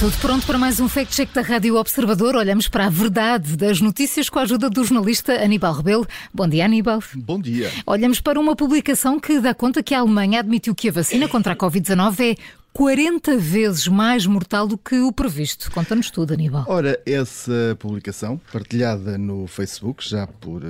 Tudo pronto para mais um fact-check da Rádio Observador. Olhamos para a verdade das notícias com a ajuda do jornalista Aníbal Rebelo. Bom dia, Aníbal. Bom dia. Olhamos para uma publicação que dá conta que a Alemanha admitiu que a vacina contra a Covid-19 é 40 vezes mais mortal do que o previsto. Conta-nos tudo, Aníbal. Ora, essa publicação, partilhada no Facebook, já por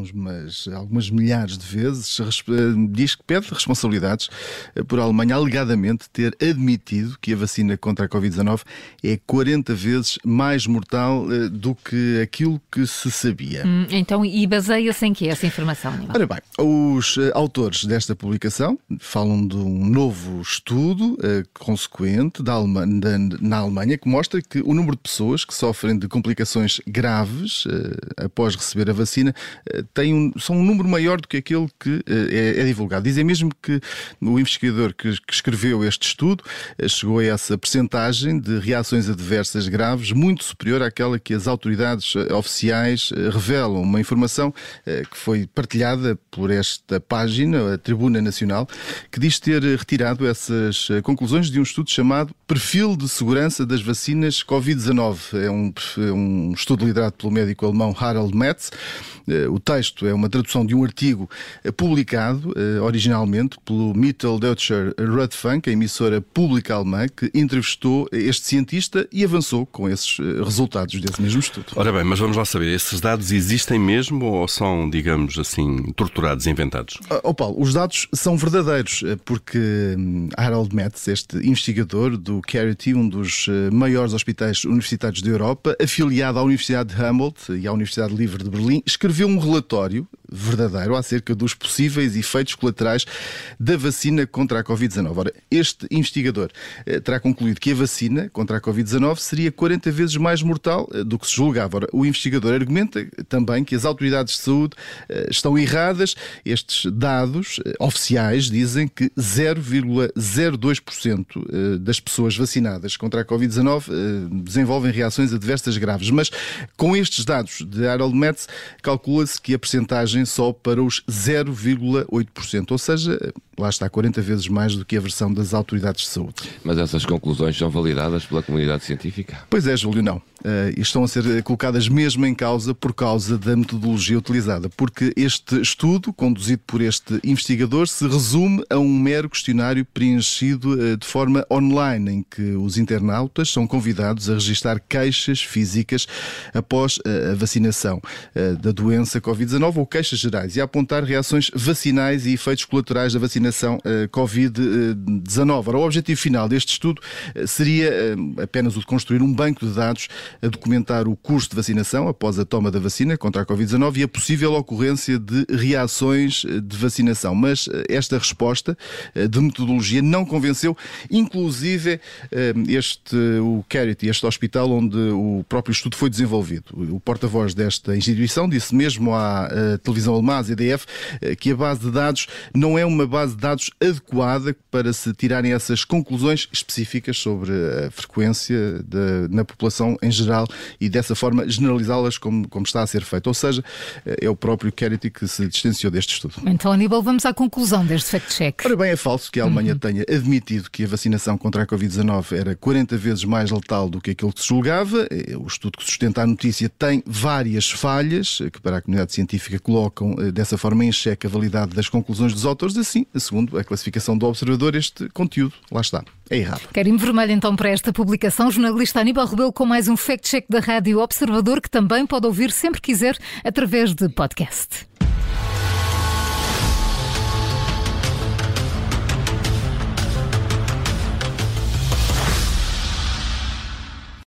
algumas milhares de vezes, diz que pede responsabilidades por a Alemanha alegadamente ter admitido que a vacina contra a Covid-19 é 40 vezes mais mortal do que aquilo que se sabia. Então, e baseia-se em que essa informação, Aníbal? Ora bem, os autores desta publicação falam de um novo estudo consequente na Alemanha, que mostra que o número de pessoas que sofrem de complicações graves após receber a vacina são um número maior do que aquele que é divulgado. Dizem mesmo que o investigador que escreveu este estudo chegou a essa percentagem de reações adversas graves muito superior àquela que as autoridades oficiais revelam. Uma informação que foi partilhada por esta página, a Tribuna Nacional, que diz ter retirado essas conclusões de um estudo chamado Perfil de Segurança das Vacinas Covid-19. É um estudo liderado pelo médico alemão Harald Metz. O texto é uma tradução de um artigo publicado originalmente pelo Mitteldeutscher Rundfunk, a emissora pública alemã, que entrevistou este cientista e avançou com esses resultados desse mesmo estudo. Ora bem, mas vamos lá saber, esses dados existem mesmo ou são, digamos assim, torturados, inventados? Paulo, os dados são verdadeiros, porque Harald Metz, este investigador do Charité, um dos maiores hospitais universitários da Europa, afiliado à Universidade de Humboldt e à Universidade Livre de Berlim, escreveu um relatório verdadeiro acerca dos possíveis efeitos colaterais da vacina contra a Covid-19. Ora, este investigador terá concluído que a vacina contra a Covid-19 seria 40 vezes mais mortal do que se julgava. Ora, o investigador argumenta também que as autoridades de saúde estão erradas. Estes dados oficiais dizem que 0,02% das pessoas vacinadas contra a Covid-19 desenvolvem reações adversas graves. Mas com estes dados de Harald Metz, calcula-se que a percentagem só para os 0,8%, ou seja, lá está, 40 vezes mais do que a versão das autoridades de saúde. Mas essas conclusões são validadas pela comunidade científica? Pois é, Júlio, não. Estão a ser colocadas mesmo em causa por causa da metodologia utilizada, porque este estudo, conduzido por este investigador, se resume a um mero questionário preenchido de forma online, em que os internautas são convidados a registar queixas físicas após a vacinação da doença Covid-19 ou queixas gerais e a apontar reações vacinais e efeitos colaterais da vacinação Covid-19. Ora, o objetivo final deste estudo seria apenas o de construir um banco de dados a documentar o curso de vacinação após a toma da vacina contra a Covid-19 e a possível ocorrência de reações de vacinação. Mas esta resposta de metodologia não convenceu, inclusive o Charité, este hospital onde o próprio estudo foi desenvolvido. O porta-voz desta instituição disse mesmo à televisão alemã, a ZDF, que a base de dados não é uma base de dados adequada para se tirarem essas conclusões específicas sobre a frequência na população em geral e dessa forma generalizá-las como está a ser feito. Ou seja, é o próprio Charité que se distanciou deste estudo. Então, Aníbal, vamos à conclusão deste fact-check. Ora bem, é falso que a Alemanha tenha admitido que a vacinação contra a Covid-19 era 40 vezes mais letal do que aquilo que se julgava. O estudo que sustenta a notícia tem várias falhas que para a comunidade científica colocam dessa forma em xeque a validade das conclusões dos autores. Assim, segundo a classificação do Observador, este conteúdo, lá está, é errado. Carimbo vermelho então para esta publicação. O jornalista Aníbal Rebelo com mais um fact-check da Rádio Observador, que também pode ouvir sempre quiser através de podcast.